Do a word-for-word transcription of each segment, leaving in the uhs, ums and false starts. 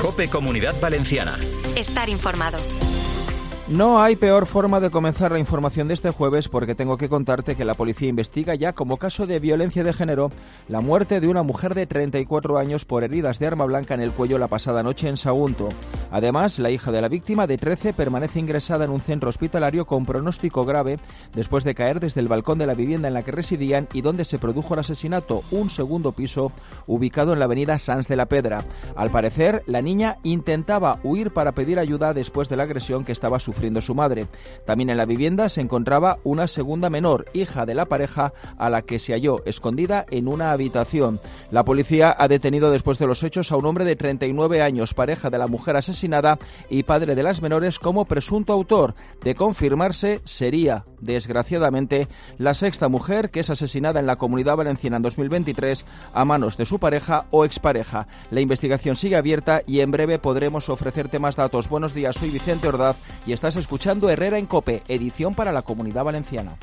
COPE Comunidad Valenciana. Estar informado. No hay peor forma de comenzar la información de este jueves porque tengo que contarte que la policía investiga ya como caso de violencia de género la muerte de una mujer de treinta y cuatro años por heridas de arma blanca en el cuello la pasada noche en Sagunto. Además, la hija de la víctima, de trece, permanece ingresada en un centro hospitalario con pronóstico grave después de caer desde el balcón de la vivienda en la que residían y donde se produjo el asesinato, un segundo piso ubicado en la avenida Sans de la Pedra. Al parecer, la niña intentaba huir para pedir ayuda después de la agresión que estaba sufriendo sufriendo su madre. También en la vivienda se encontraba una segunda menor, hija de la pareja, a la que se halló escondida en una habitación. La policía ha detenido después de los hechos a un hombre de treinta y nueve años, pareja de la mujer asesinada y padre de las menores, como presunto autor. De confirmarse, sería, desgraciadamente, la sexta mujer que es asesinada en la Comunidad Valenciana en dos mil veintitrés a manos de su pareja o expareja. La investigación sigue abierta y en breve podremos ofrecerte más datos. Buenos días, soy Vicente Ordaz y estás escuchando Herrera en COPE, edición para la Comunidad Valenciana.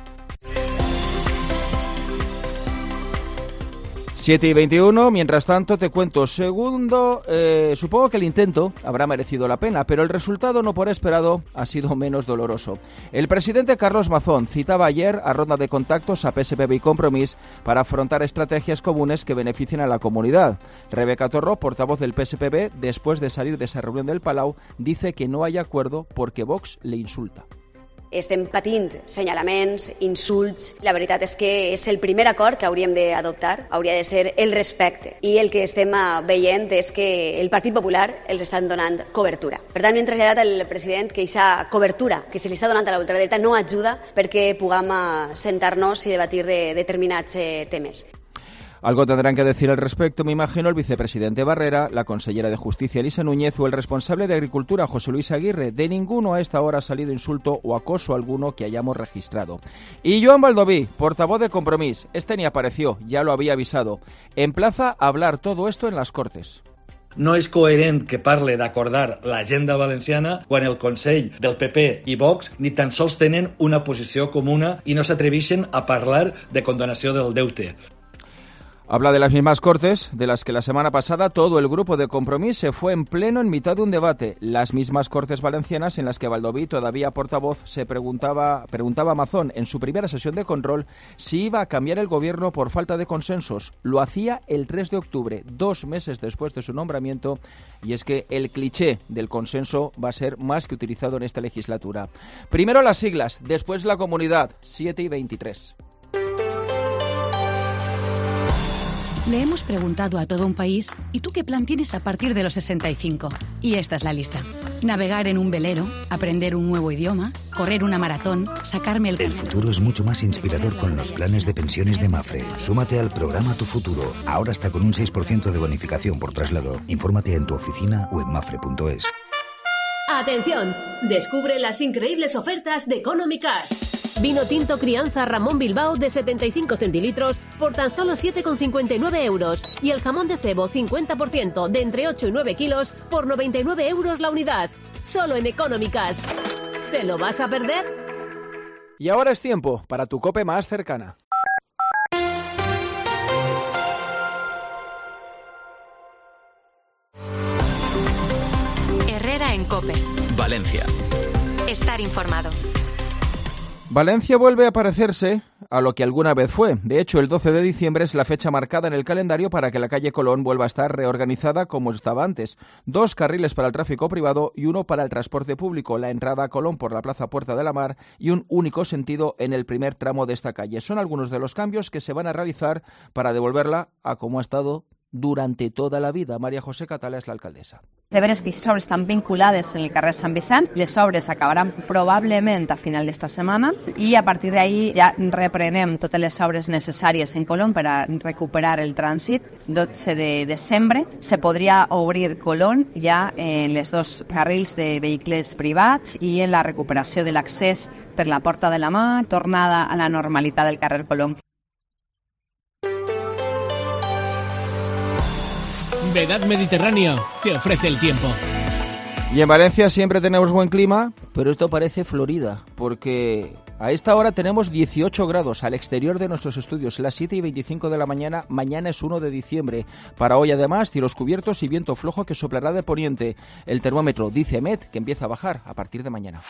siete y veintiuno, mientras tanto te cuento, segundo, eh, supongo que el intento habrá merecido la pena, pero el resultado no por esperado ha sido menos doloroso. El presidente Carlos Mazón citaba ayer a ronda de contactos a P S P B y Compromís para afrontar estrategias comunes que beneficien a la comunidad. Rebeca Torró, portavoz del P S P B, después de salir de esa reunión del Palau, dice que no hay acuerdo porque Vox le insulta. Estem patint senyalaments, insults. La veritat és que és el primer acord que hauríem d'adoptar, hauria de ser el respecte. I el que estem veient és que el Partit Popular els estan donant cobertura. Per tant, hem traslladat al president que aquesta cobertura que se li està donant a la ultradreta no ajuda perquè puguem sentar-nos i debatir de determinats temes. Algo tendrán que decir al respecto, me imagino, el vicepresidente Barrera, la consellera de Justicia Elisa Núñez o el responsable de Agricultura José Luis Aguirre. De ninguno a esta hora ha salido insulto o acoso alguno que hayamos registrado. Y Joan Baldoví, portavoz de Compromís, este ni apareció, ya lo había avisado. Emplaza a hablar todo esto en las Cortes. No és coherent que parle d'acordar l'agenda valenciana quan el Consell del P P i Vox ni tan sols tenen una posició comuna i no s'atreveixen a parlar de condonació del deute. Habla de las mismas Cortes, de las que la semana pasada todo el grupo de Compromís se fue en pleno en mitad de un debate. Las mismas Cortes valencianas en las que Baldoví, todavía portavoz, se preguntaba, preguntaba a Mazón en su primera sesión de control si iba a cambiar el gobierno por falta de consensos. Lo hacía el tres de octubre, dos meses después de su nombramiento, y es que el cliché del consenso va a ser más que utilizado en esta legislatura. Primero las siglas, después la comunidad, siete y veintitrés. Le hemos preguntado a todo un país, ¿y tú qué plan tienes a partir de los sesenta y cinco? Y esta es la lista. Navegar en un velero, aprender un nuevo idioma, correr una maratón, sacarme el... El futuro es mucho más inspirador con los planes de pensiones de Mafre. Súmate al programa Tu Futuro. Ahora está con un seis por ciento de bonificación por traslado. Infórmate en tu oficina o en mafre punto es. ¡Atención! Descubre las increíbles ofertas de Economy Cash. Vino tinto Crianza Ramón Bilbao de setenta y cinco centilitros por tan solo siete con cincuenta y nueve euros y el jamón de cebo cincuenta por ciento de entre ocho y nueve kilos por noventa y nueve euros la unidad. Solo en Economy Cash. ¿Te lo vas a perder? Y ahora es tiempo para tu COPE más cercana. Herrera en COPE. Valencia. Estar informado. Valencia vuelve a parecerse a lo que alguna vez fue. De hecho, el doce de diciembre es la fecha marcada en el calendario para que la calle Colón vuelva a estar reorganizada como estaba antes. Dos carriles para el tráfico privado y uno para el transporte público. La entrada a Colón por la Plaza Puerta de la Mar y un único sentido en el primer tramo de esta calle. Son algunos de los cambios que se van a realizar para devolverla a como ha estado durante toda la vida. María José Catala és l'alcaldessa. De veres que aquestes obres estan vinculades en el carrer Sant Vicent. Les obres acabaran probablement a final d'esta setmana i a partir d'ahí ja reprenem totes les obres necessàries en Colón per a recuperar el trànsit. dotze de desembre se podria obrir Colón ja en les dos carrils de vehicles privats i en la recuperació de l'accés per la Porta de la Mar, tornada a la normalitat del carrer Colón. Vedad Mediterráneo te ofrece el tiempo. Y en Valencia siempre tenemos buen clima, pero esto parece Florida, porque A esta hora tenemos dieciocho grados al exterior de nuestros estudios, las siete y veinticinco de la mañana, mañana es uno de diciembre. Para hoy además, cielos cubiertos y viento flojo que soplará de poniente. El termómetro dice Met que empieza a bajar a partir de mañana.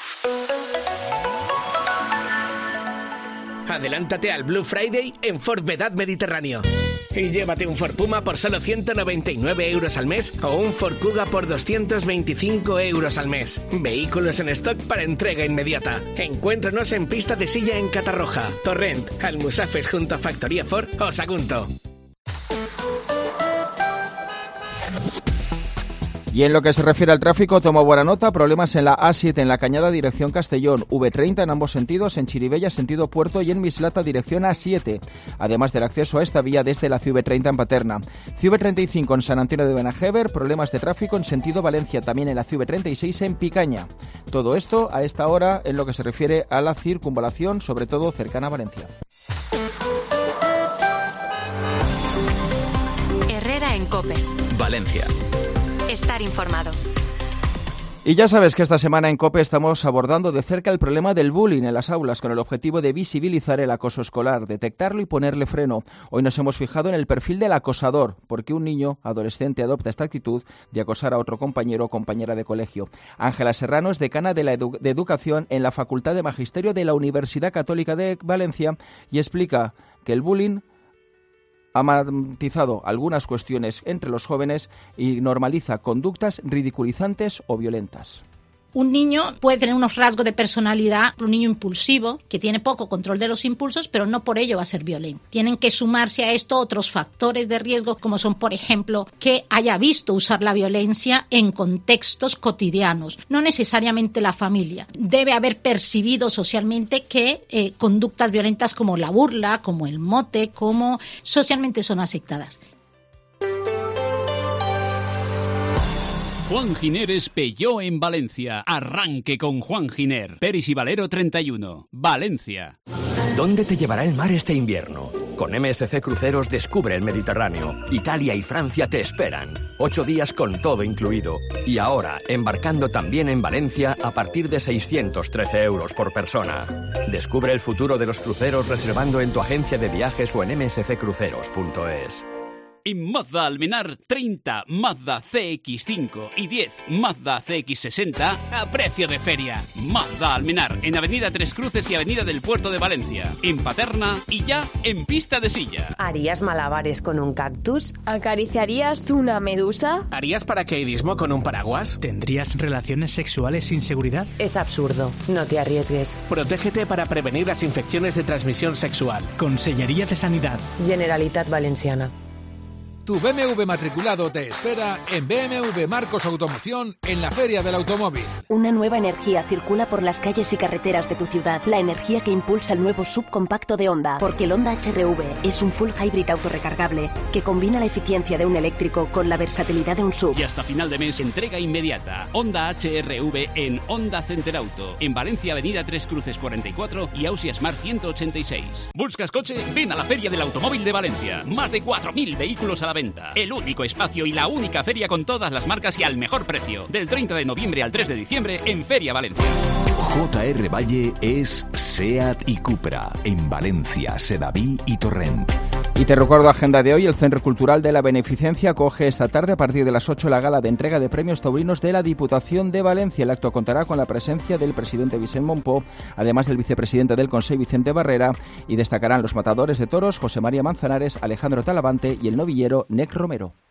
Adelántate al Blue Friday en Ford Vedad Mediterráneo. Y llévate un Ford Puma por solo ciento noventa y nueve euros al mes o un Ford Kuga por doscientos veinticinco euros al mes. Vehículos en stock para entrega inmediata. Encuéntranos en Pista de Silla en Catarroja, Torrent, Almusafes junto a Factoría Ford o Sagunto. Y en lo que se refiere al tráfico, toma buena nota, problemas en la A siete en la Cañada dirección Castellón, V treinta en ambos sentidos, en Chirivella sentido Puerto y en Mislata dirección A siete, además del acceso a esta vía desde la C V treinta en Paterna. C V treinta y cinco en San Antonio de Benajever, problemas de tráfico en sentido Valencia, también en la C V treinta y seis en Picaña. Todo esto a esta hora en lo que se refiere a la circunvalación, sobre todo cercana a Valencia. Herrera en COPE. Valencia. Estar informado. Y ya sabes que esta semana en COPE estamos abordando de cerca el problema del bullying en las aulas con el objetivo de visibilizar el acoso escolar, detectarlo y ponerle freno. Hoy nos hemos fijado en el perfil del acosador, porque un niño adolescente adopta esta actitud de acosar a otro compañero o compañera de colegio. Ángela Serrano es decana de, la edu- de Educación en la Facultad de Magisterio de la Universidad Católica de Valencia y explica que el bullying ha matizado algunas cuestiones entre los jóvenes y normaliza conductas ridiculizantes o violentas. Un niño puede tener unos rasgos de personalidad, un niño impulsivo, que tiene poco control de los impulsos, pero no por ello va a ser violento. Tienen que sumarse a esto otros factores de riesgo, como son, por ejemplo, que haya visto usar la violencia en contextos cotidianos, no necesariamente la familia. Debe haber percibido socialmente que eh, conductas violentas como la burla, como el mote, como socialmente son aceptadas. Juan Giner Peugeot en Valencia. Arranque con Juan Giner. Peris y Valero treinta y uno. Valencia. ¿Dónde te llevará el mar este invierno? Con M S C Cruceros descubre el Mediterráneo. Italia y Francia te esperan. Ocho días con todo incluido. Y ahora, embarcando también en Valencia a partir de seiscientos trece euros por persona. Descubre el futuro de los cruceros reservando en tu agencia de viajes o en m s c cruceros punto es. En Mazda Almenar, treinta Mazda C X cinco y diez Mazda C X sesenta a precio de feria. Mazda Almenar, en Avenida Tres Cruces y Avenida del Puerto de Valencia. En Paterna y ya en Pista de Silla. ¿Harías malabares con un cactus? ¿Acariciarías una medusa? ¿Harías paracaidismo con un paraguas? ¿Tendrías relaciones sexuales sin seguridad? Es absurdo. No te arriesgues. Protégete para prevenir las infecciones de transmisión sexual. Consellería de Sanidad. Generalitat Valenciana. Tu B M W matriculado te espera en B M W Marcos Automoción en la Feria del Automóvil. Una nueva energía circula por las calles y carreteras de tu ciudad. La energía que impulsa el nuevo subcompacto de Honda. Porque el Honda H R V es un full hybrid autorrecargable que combina la eficiencia de un eléctrico con la versatilidad de un sub. Y hasta final de mes, entrega inmediata. Honda H R V en Honda Center Auto. En Valencia, Avenida Tres Cruces cuarenta y cuatro y Ausia Smart ciento ochenta y seis. ¿Buscas coche? Ven a la Feria del Automóvil de Valencia. Más de cuatro mil vehículos a la venta. El único espacio y la única feria con todas las marcas y al mejor precio. Del treinta de noviembre al tres de diciembre en Feria Valencia. J R Valle es SEAT y Cupra en Valencia, Sedaví y Torrent. Y te recuerdo agenda de hoy, el Centro Cultural de la Beneficencia acoge esta tarde a partir de las ocho la gala de entrega de premios taurinos de la Diputación de Valencia. El acto contará con la presencia del presidente Vicent Monpó, además del vicepresidente del Consell Vicente Barrera, y destacarán los matadores de toros José María Manzanares, Alejandro Talavante y el novillero Nec Romero.